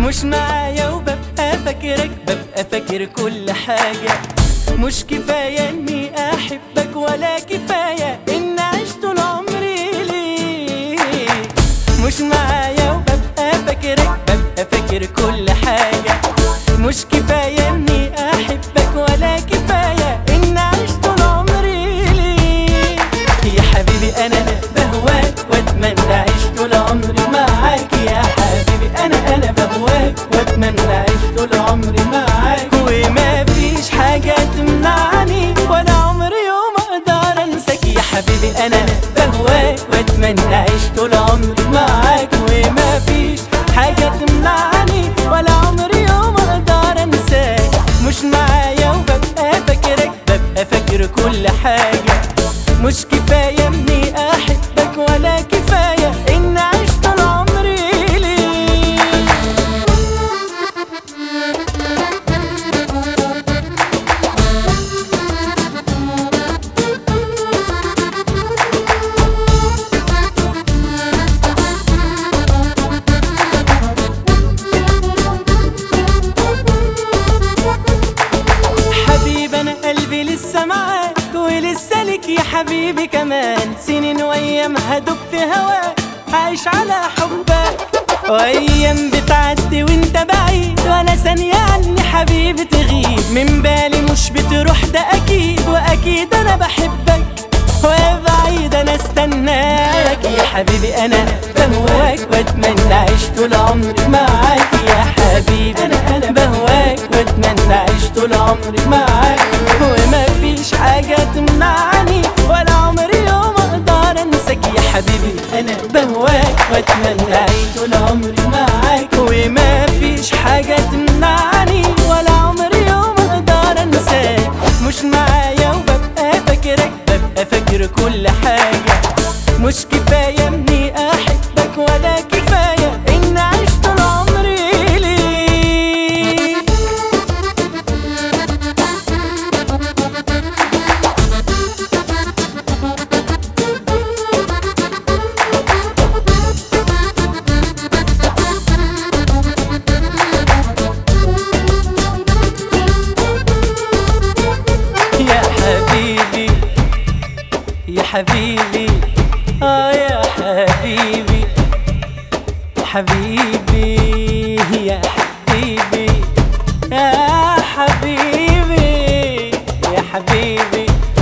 مش معايا وببقى فاكرك، ببقى فاكر كل حاجة. مش كفاية اني احبك ولا كفاية ان اعيش طول عمري ليك. مش معايا وببقى فاكرك، ببقى فاكر كل حاجة. مش كفاية اني احبك ولا كفاية ان اعيش طول عمري ليك. يا حبيبي انا بهواك واتمنى اعيش طول عمري معاك. يا حبيبي انا بهواك واتمنى اعيش طول عمري معاك. وما فيش حاجة تمنعني ولا عمري يوم اقدر انساك. يا حبيبي انا بهواك واتمنى اعيش طول عمري معاك. وما فيش حاجة تمنعني ولا عمري يوم اقدر انساك. مش معايا وببقى فاكرك، ببقى فاكر كل حاجة. مش كفاية اني احبك ولا كفاية ان اعيش طول عمري ليك. حبيبي انا قلبي لسه معاك ولسه لك يا حبيبي كمان سنين، وايام هدوب في هواك عايش على حبك. وايام بتعدي وانت بعيد ولا ثانية عني حبيبي تغيب من بالي، مش بتروح ده اكيد. واكيد انا بحبك وبعيد انا استناك. يا حبيبي انا بهواك واتمنى اعيش طول عمري معاك. يا حبيبي انا بهواك واتمنى اعيش طول عمري معاك. وما فيش حاجة تمنعني ولا عمري يوم اقدر انساك. يا حبيبي انا بهواك واتمنى اعيش طول عمري معاك. وما فيش حاجة تمنعني ولا عمري يوم اقدر انساك. مش معايا وببقى فاكرك، ببقى فاكر كل حاجة. مش كفاية اني احبك ولا كفاية ان اعيش طول عمري ليك. يا حبيبي يا حبيبي يا حبيبي حبيبي يا حبيبي يا حبيبي يا حبيبي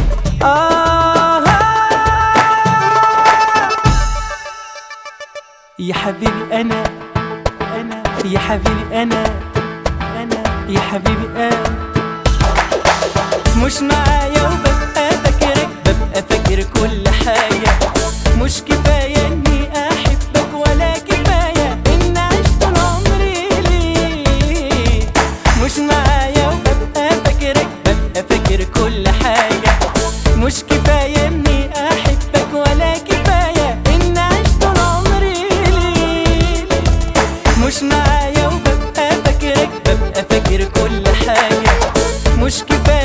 يا حبيبي انا يا حبيبي انا يا حبيبي انا. مش معايا وببقى فاكرك، ببقى فاكر كل حاجة. مش كفاية اني احبك ولا كفاية ان اعيش طول عمري ليك. مش معايا وببقى فاكرك، ببقى فاكر كل حاجة. مش كفاية اني احبك ولا كفاية ان اعيش طول عمري ليك. مش معايا وببقى فاكرك، ببقى فاكر كل حاجة. مش كفاية